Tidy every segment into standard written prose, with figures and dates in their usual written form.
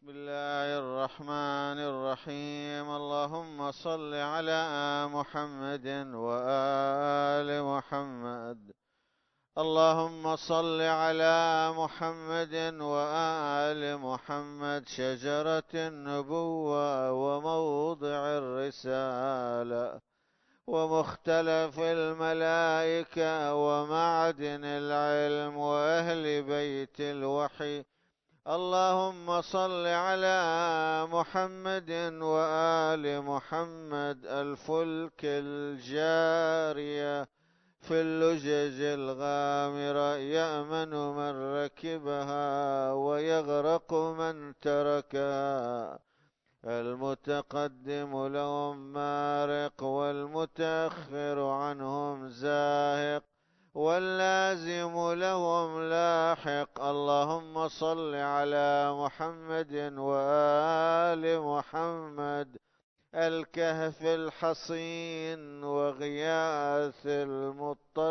بسم الله الرحمن الرحيم. اللهم صل على محمد وآل محمد. اللهم صل على محمد وآل محمد، شجرة النبوة وموضع الرسالة ومختلف الملائكة ومعدن العلم وأهل بيت الوحي. اللهم صل على محمد وآل محمد، الفلك الجارية في اللجج الغامرة، يأمن من ركبها ويغرق من تركها. المتقدم لهم مارق والمتأخر عنهم زاهق، واللازم لهم لاحق. اللهم صل على محمد وآل محمد، الكهف الحصين وغياث المضطر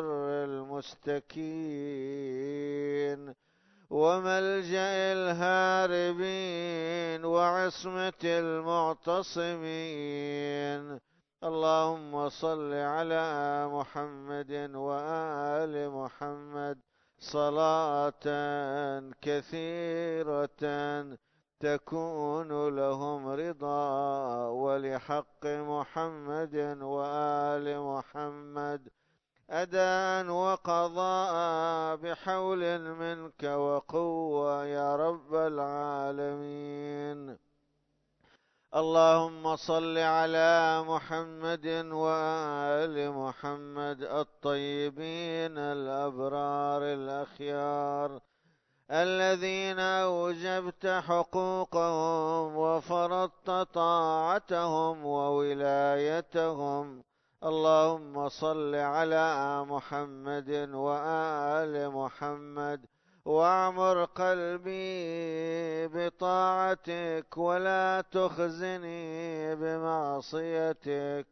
المستكين وملجأ الهاربين وعصمة المعتصمين. اللهم صل على محمد وآل محمد صلاة كثيرة تكون لهم رضا، ولحق محمد وآل محمد أداء وقضاء بحول منك وقوة يا رب العالمين. اللهم صل على محمد وآل محمد الطيبين الأبرار الأخيار، الذين أوجبت حقوقهم وفرضت طاعتهم وولايتهم. اللهم صل على محمد وآل محمد، واعمر قلبي بطاعتك ولا تخزني بمعصيتك،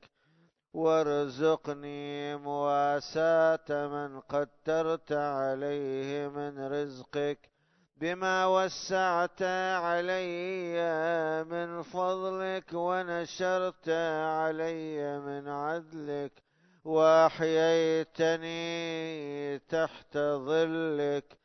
وارزقني مواساة من قدرت عليه من رزقك بما وسعت علي من فضلك ونشرت علي من عدلك، وأحييتني تحت ظلك.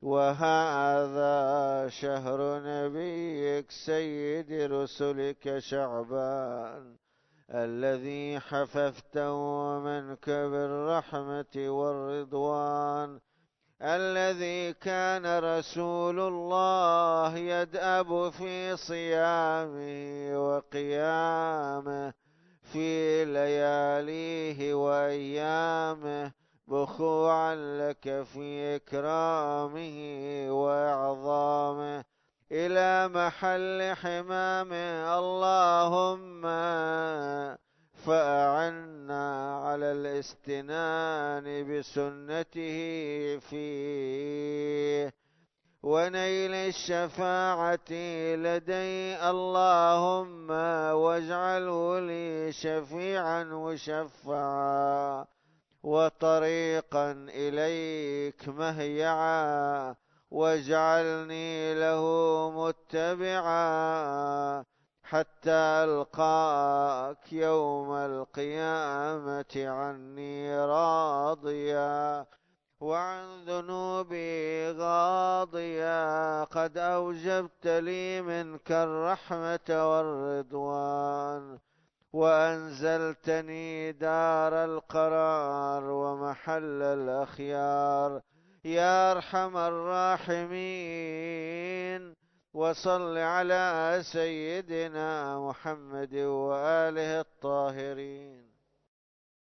وهذا شهر نبيك سيد رسلك شعبان، الذي حففته منك بالرحمة والرضوان، الذي كان رسول الله يدأب في صيامه وقيامه في لياليه وأيامه، بخوعا لك في إكرامه وإعظامه إلى محل حمامه. اللهم فأعنا على الاستنان بسنته فيه ونيل الشفاعة لدي. اللهم واجعله لي شفيعا مشفعا وطريقا إليك مهيعا، واجعلني له متبعا حتى ألقاك يوم القيامة عني راضيا وعن ذنوبي غاضيا. قد أوجبت لي منك الرحمة والرضوان، وأنزلتني دار القرار ومحل الأخيار يا أرحم الراحمين. وصل على سيدنا محمد وآله الطاهرين.